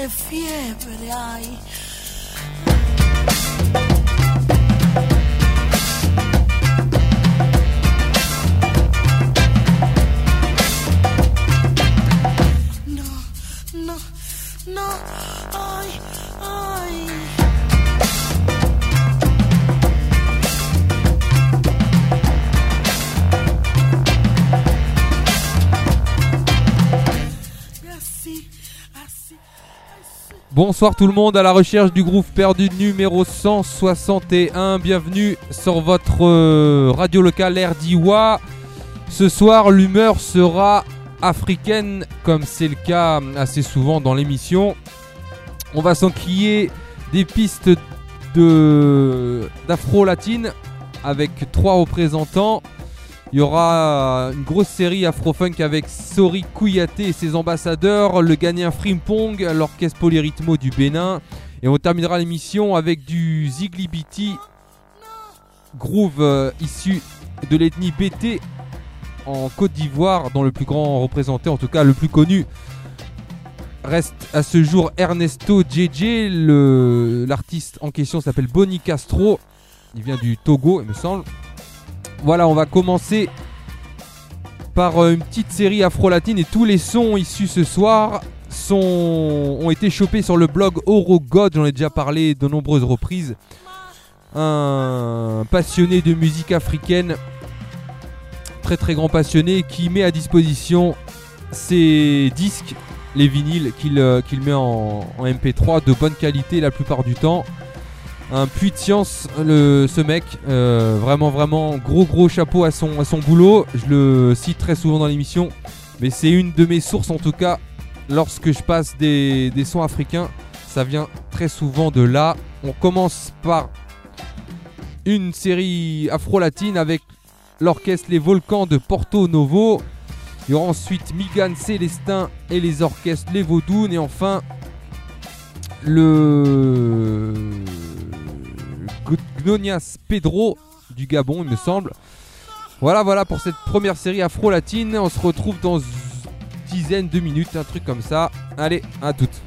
fiebre hay. No, ay, ay. Bonsoir tout le monde, à la recherche du groove perdu numéro 161. Bienvenue sur votre radio locale RDIWA. Ce soir, l'humeur sera africaine, comme c'est le cas assez souvent dans l'émission. On va s'enquiller des pistes d'afro-latine avec 3 représentants. Il y aura une grosse série afro-funk avec Sori Kouyaté et ses ambassadeurs, le Ghanéen Frimpong, l'orchestre Polyrythmo du Bénin. Et on terminera l'émission avec du Ziglibiti, groove issu de l'ethnie BT en Côte d'Ivoire, dont le plus grand représenté, en tout cas le plus connu, reste à ce jour Ernesto JJ. L'artiste en question s'appelle Boni Castro, il vient du Togo il me semble. Voilà, on va commencer par une petite série afro-latine et tous les sons issus ce soir ont été chopés sur le blog Orogod, j'en ai déjà parlé de nombreuses reprises. Un passionné de musique africaine, très très grand passionné, qui met à disposition ses disques, les vinyles qu'il met en MP3 de bonne qualité la plupart du temps. Un puits de science, ce mec, vraiment gros chapeau à son boulot. Je le cite très souvent dans l'émission, mais c'est une de mes sources en tout cas. Lorsque je passe des sons africains, ça vient très souvent de là. On commence par une série afro-latine avec l'orchestre Les Volcans de Porto Novo. Il y aura ensuite Migan Célestin et les orchestres Les Vaudounes. Et enfin, le Gnonias Pedro du Gabon, il me semble. Voilà pour cette première série afro-latine. On se retrouve dans une dizaine de minutes, un truc comme ça. Allez, à toutes.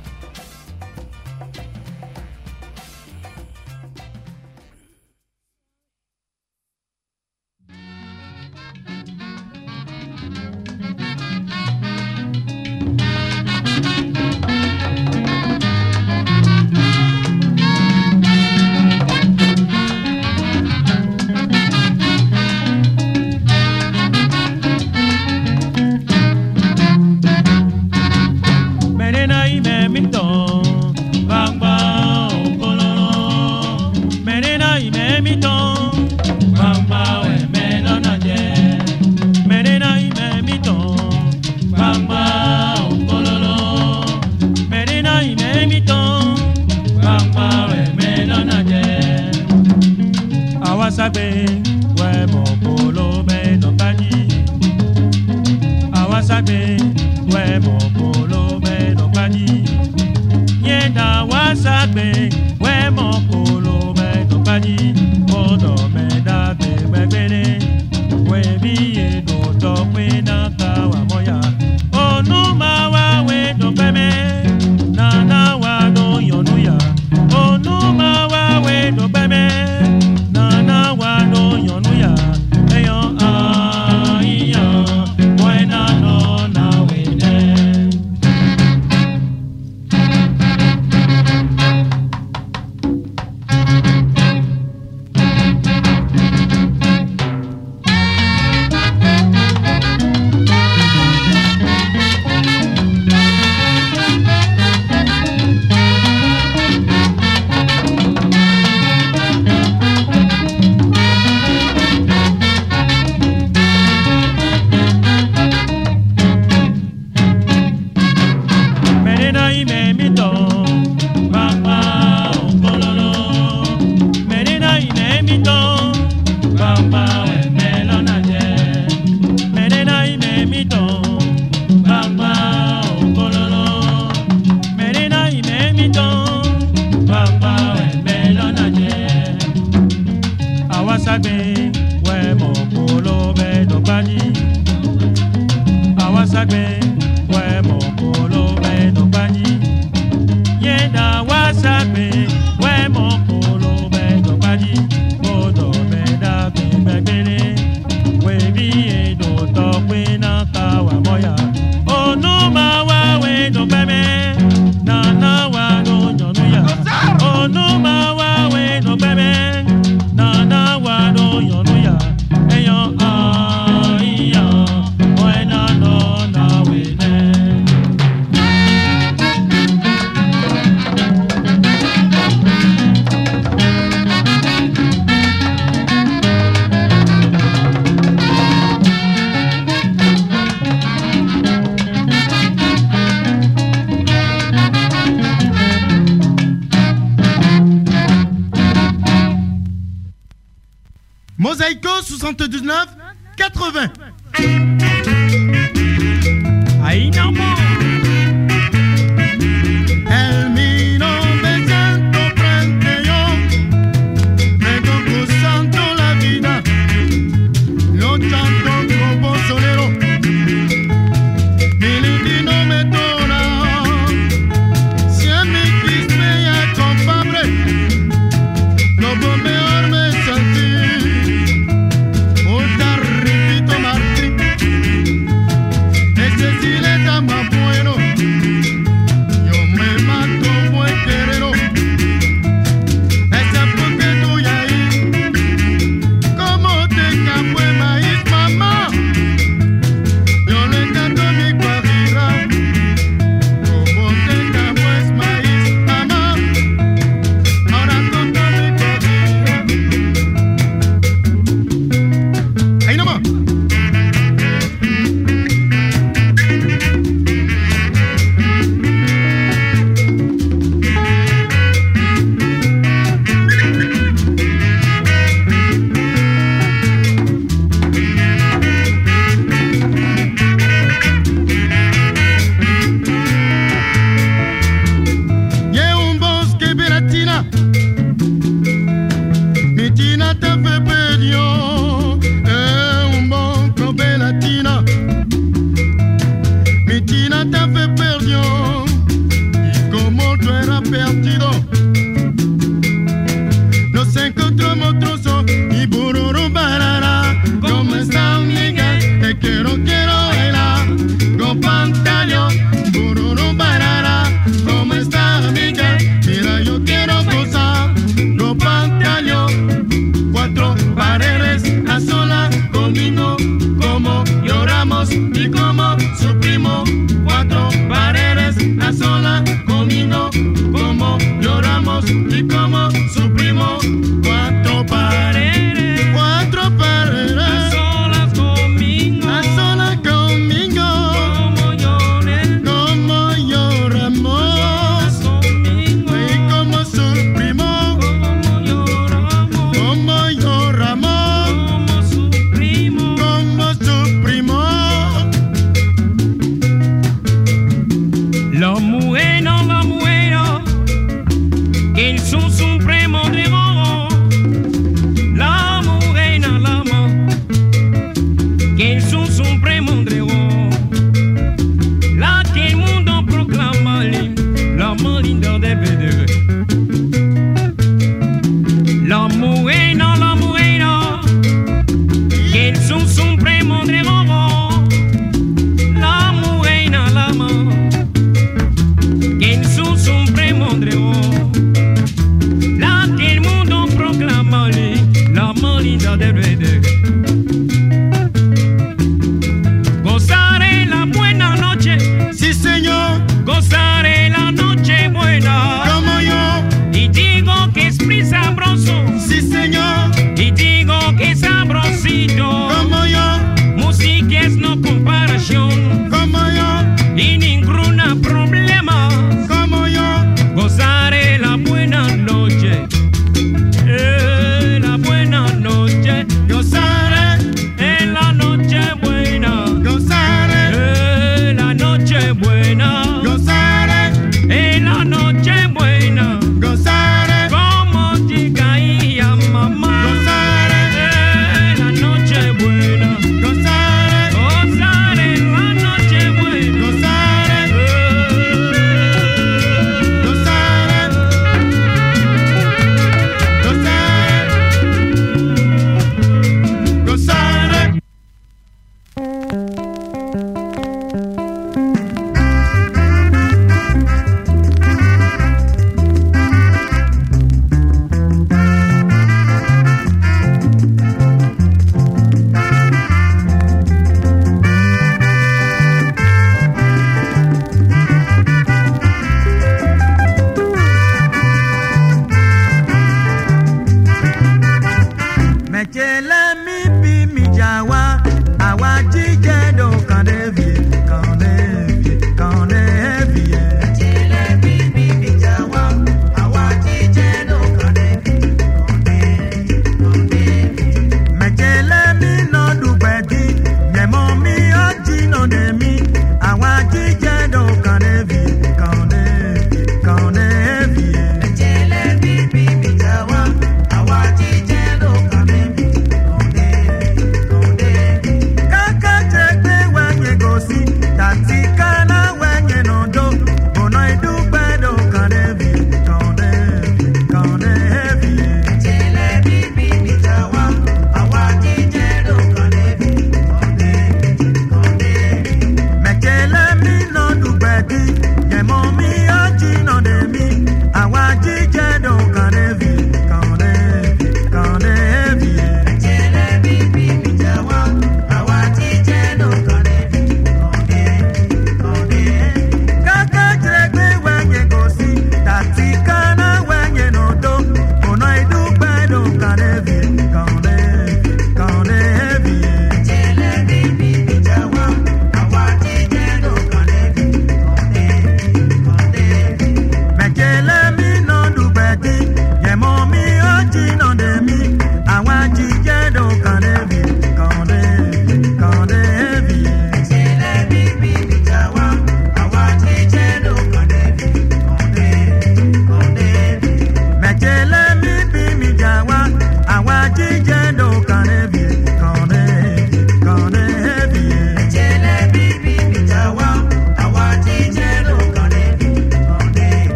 Mosaïco 79 80. Ahí nomás. El mino besando frente yo, me gozando la vida, lo chanto como solero, mi lindino me dona, si a mi quisme ya compadre, lo mejor me sentí, un tarrito Martín, ese sí le da más bueno.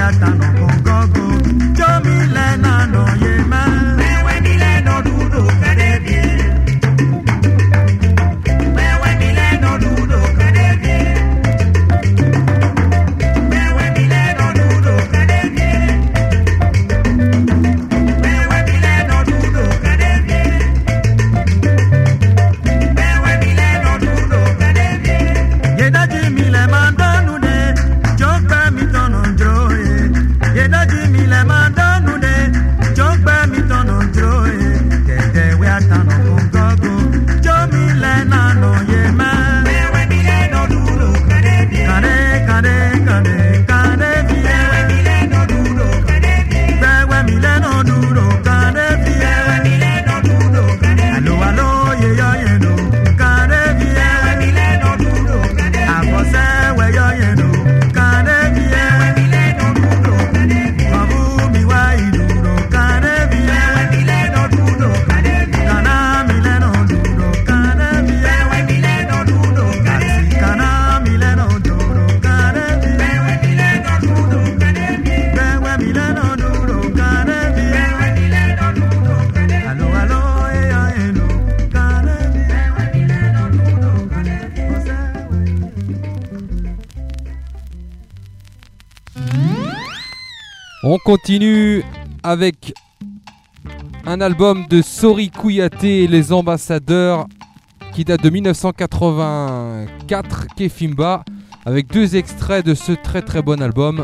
On continue avec un album de Sori Kouyaté et les Ambassadeurs qui date de 1984, Kefimba, avec 2 extraits de ce très très bon album.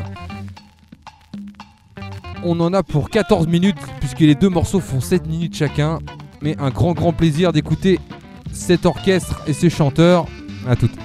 On en a pour 14 minutes puisque les 2 morceaux font 7 minutes chacun, mais un grand plaisir d'écouter cet orchestre et ces chanteurs. À toutes.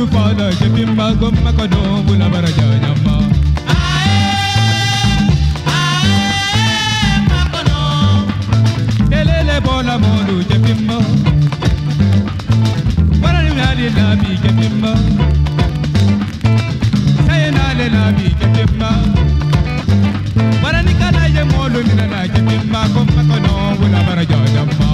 molu fala jepimba gomma kodo bula baraja nyama elele bola molu jepimba barani nali nabi jepimba sayena le nabi jepimba barani kana je molu nina jepimba gomma kodo bula baraja nyama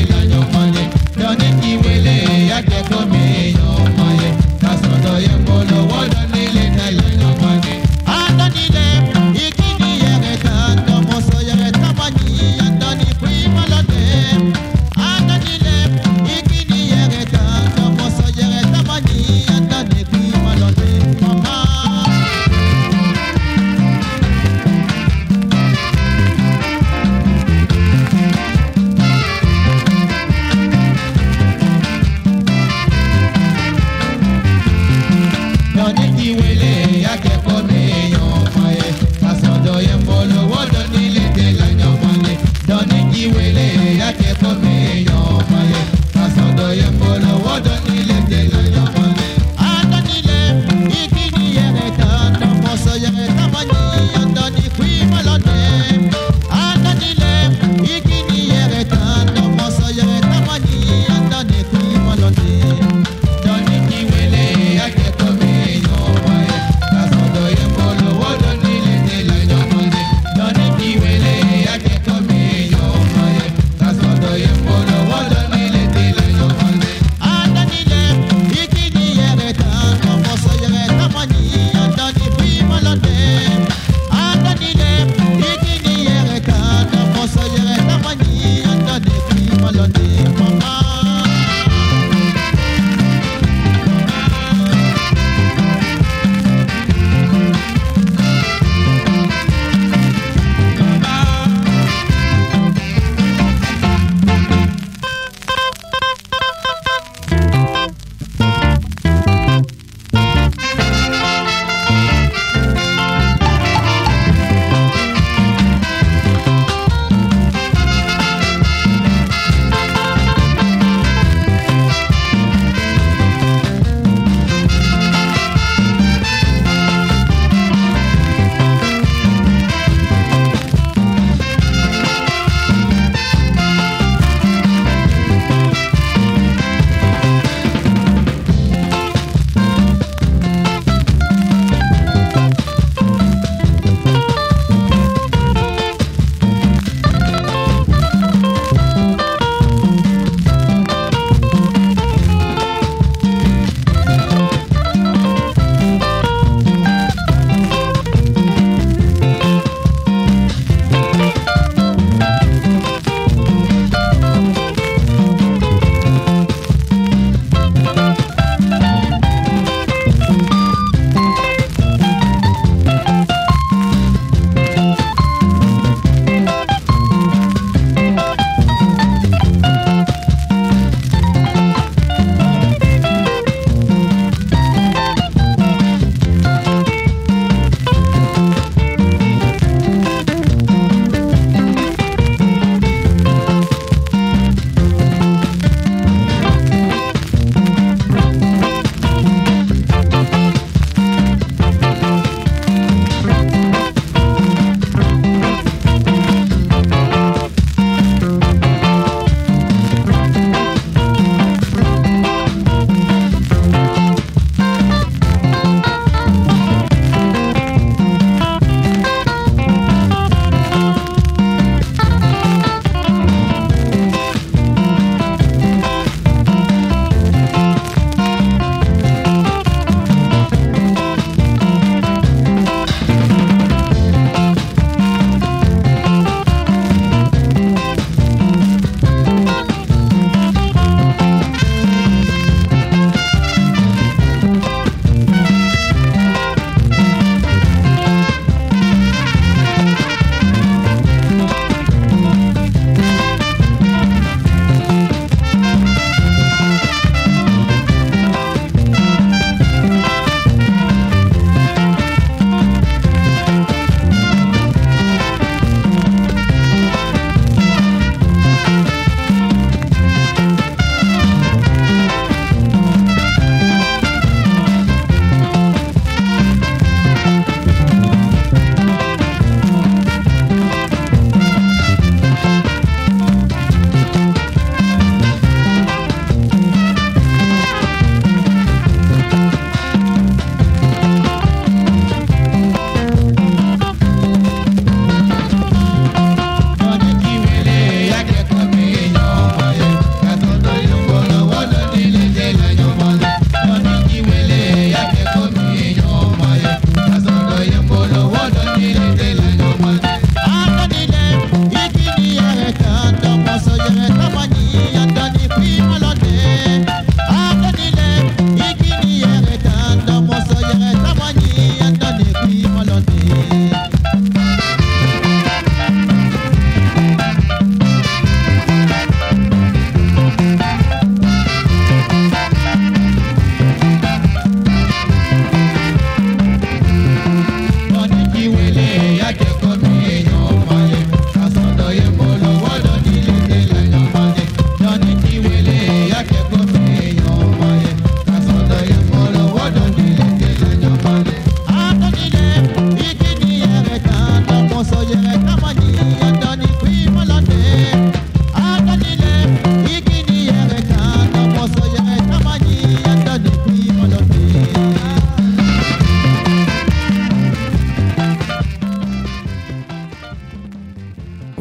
Yembolo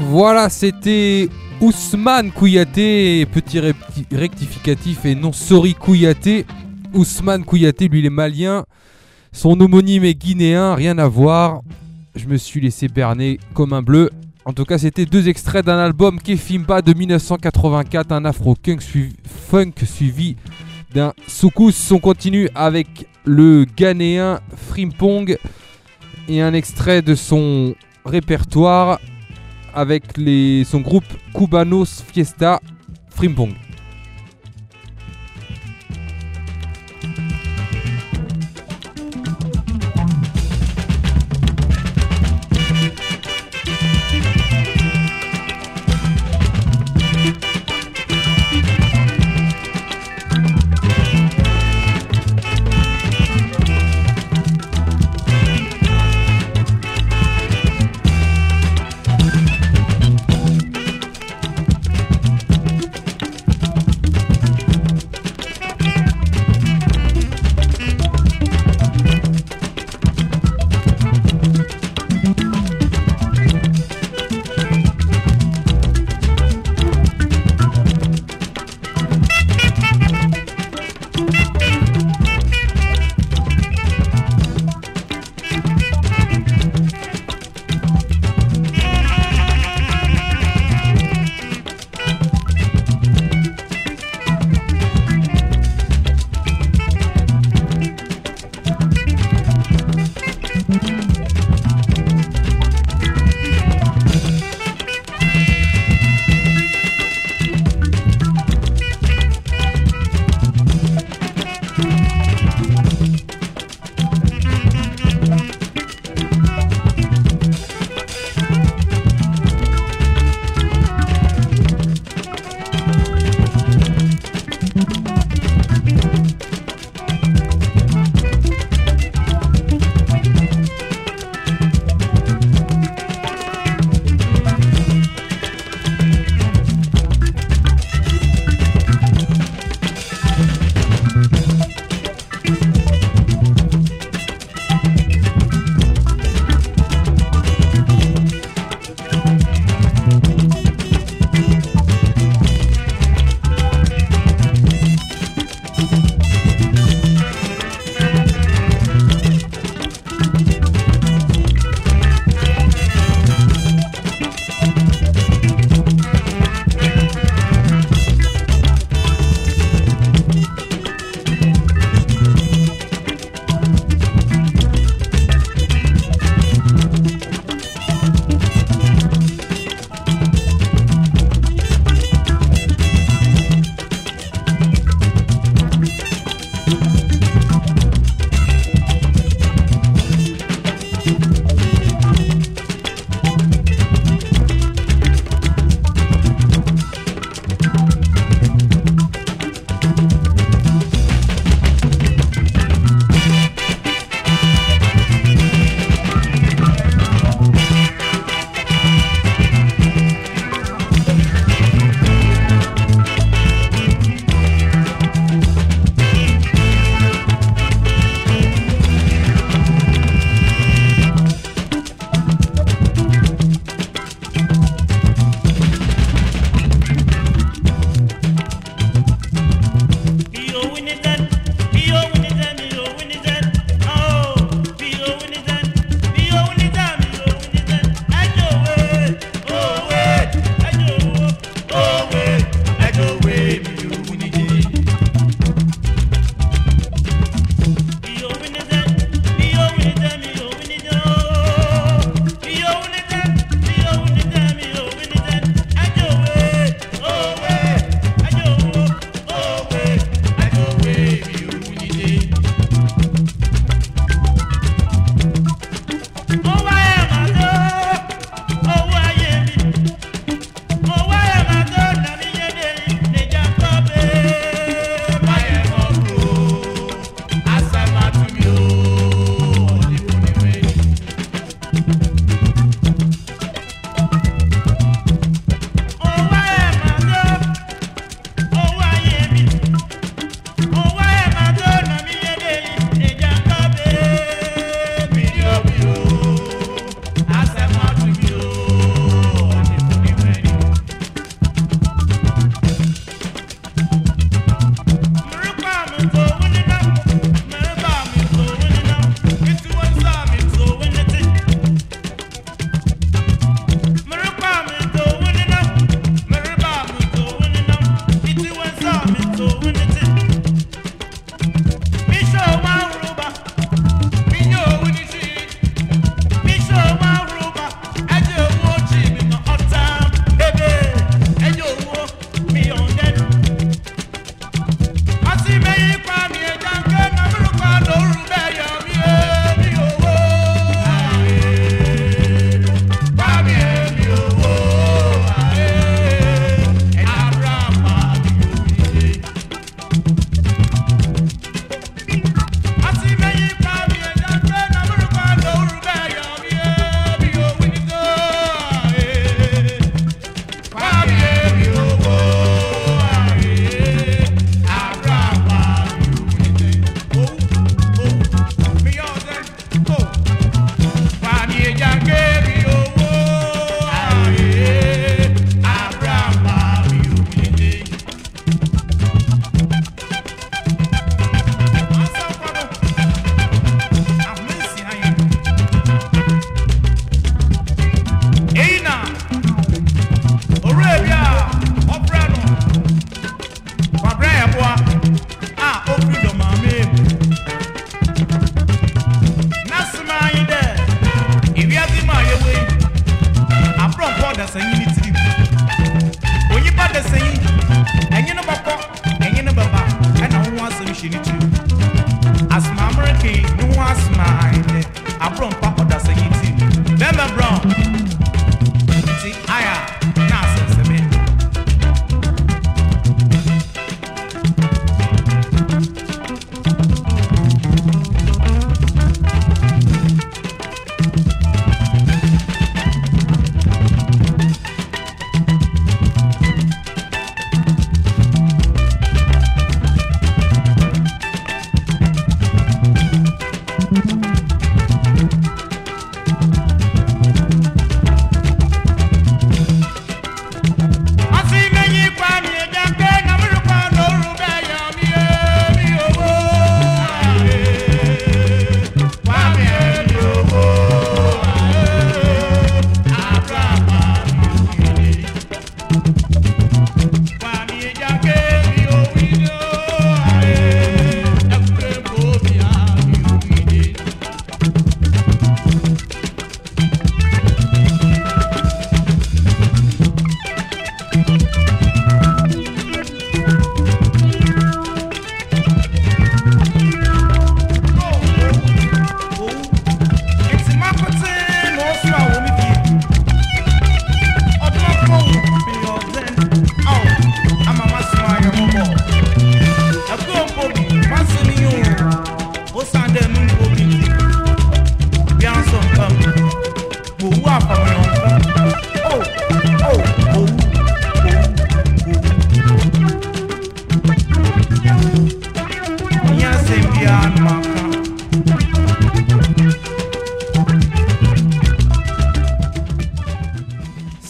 Voilà, c'était Ousmane Kouyaté, petit rectificatif et non sorry Kouyaté. Ousmane Kouyaté, lui il est malien, son homonyme est guinéen, rien à voir. Je me suis laissé berner comme un bleu. En tout cas, c'était 2 extraits d'un album Kefimba de 1984, un afro-funk suivi d'un soukous. On continue avec le Ghanéen Frimpong et un extrait de son répertoire avec son groupe Cubanos Fiesta, Frimpong.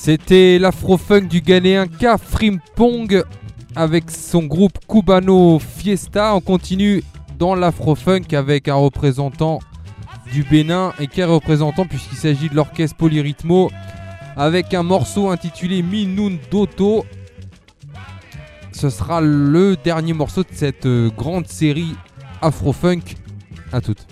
C'était l'afro-funk du Ghanéen K Frimpong avec son groupe Cubano Fiesta. On continue dans l'afro-funk avec un représentant du Bénin et qui est représentant puisqu'il s'agit de l'orchestre Polyrhythmo avec un morceau intitulé Minun Doto. Ce sera le dernier morceau de cette grande série afro-funk. À toutes.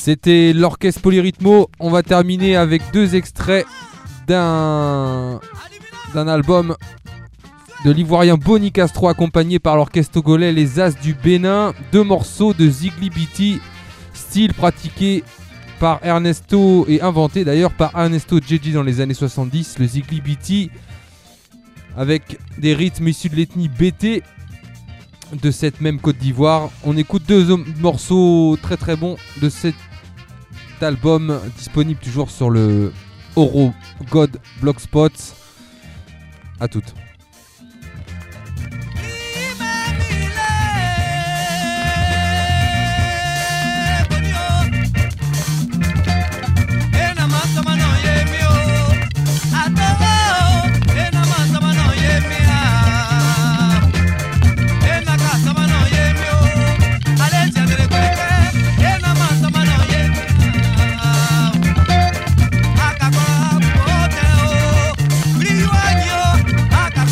C'était l'orchestre Polyrythmo. On va terminer avec 2 extraits d'un album de l'ivoirien Boni Castro accompagné par l'orchestre togolais Les As du Bénin. 2 morceaux de Zigli Biti, style pratiqué par Ernesto et inventé d'ailleurs par Ernesto Djedji dans les années 70, le Zigli Biti, avec des rythmes issus de l'ethnie BT de cette même Côte d'Ivoire. On écoute 2 morceaux très très bons de cet album, disponible toujours sur le Oro God Blogspot. À toutes. Acá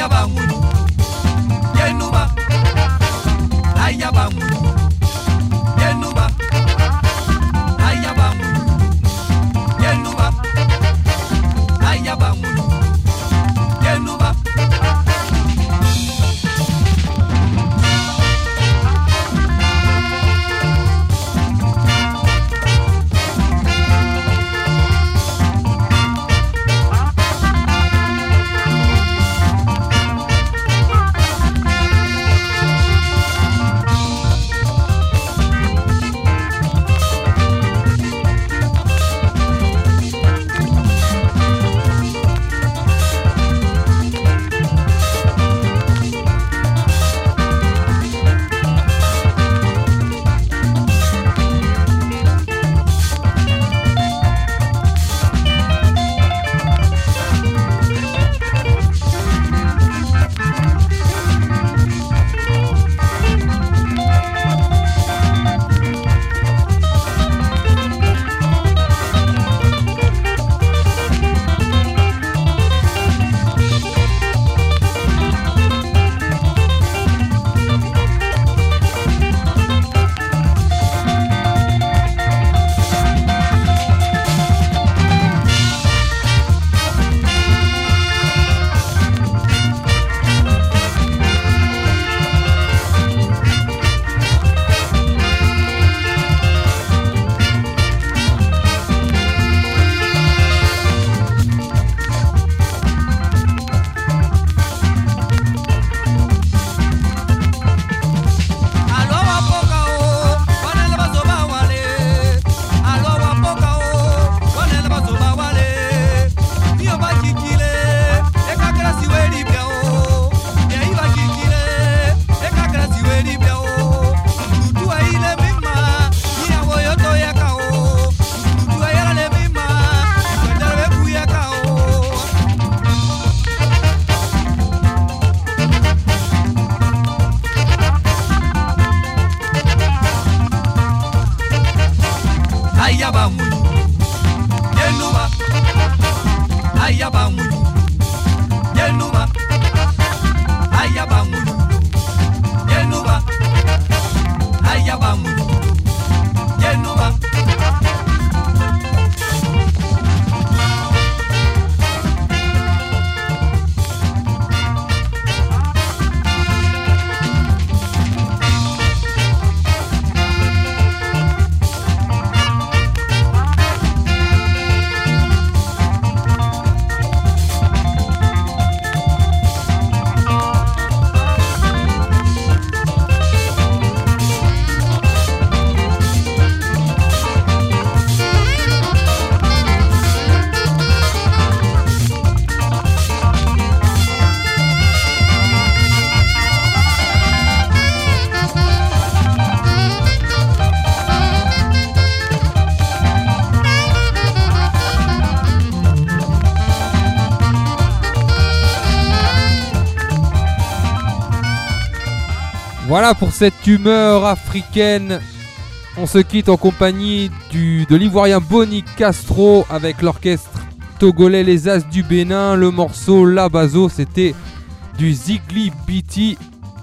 Voilà pour cette humeur africaine. On se quitte en compagnie de l'ivoirien Boni Castro avec l'orchestre togolais Les As du Bénin. Le morceau Labazo, c'était du Zigli Biti.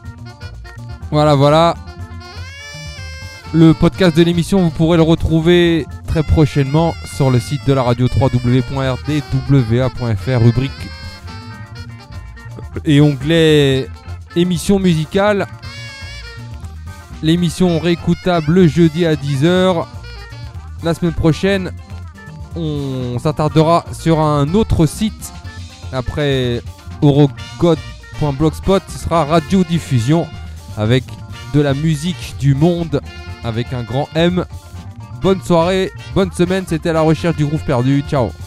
Voilà. Le podcast de l'émission, vous pourrez le retrouver très prochainement sur le site de la radio www.rdwa.fr, rubrique et onglet émission musicale. L'émission réécoutable le jeudi à 10h. La semaine prochaine, on s'attardera sur un autre site. Après orogod.blogspot, ce sera Radio Diffusion avec de la musique du monde avec un grand M. Bonne soirée, bonne semaine, c'était La Recherche du Groove Perdu. Ciao.